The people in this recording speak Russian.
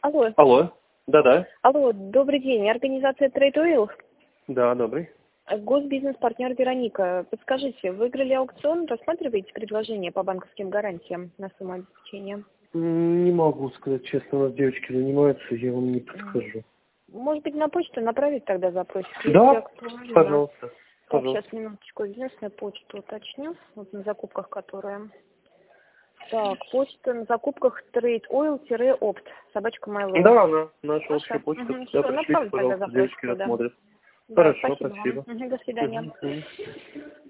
Алло. Алло. Да-да. Алло, добрый день. Организация Trade Oil. Да, добрый. Госбизнес-партнер Вероника. Подскажите, выиграли аукцион, рассматриваете предложение по банковским гарантиям на сумму обеспечения? Не могу сказать честно, у нас девочки занимаются, я вам не подскажу. Может быть, на почту направить тогда запросик? Да, актуально. пожалуйста. Так, Пожалуйста. сейчас минуточку. Единственную почту уточню. Вот на закупках, которые... Так, почта на закупках trade-oil-opt, собачка Mail.ru. Да, она, наша общая почта. Угу, Да, все, пришлите, направлю тогда пожалуйста, запросик девочки туда. рассмотрят. Да, Хорошо, спасибо вам. спасибо. До свидания. Мгм.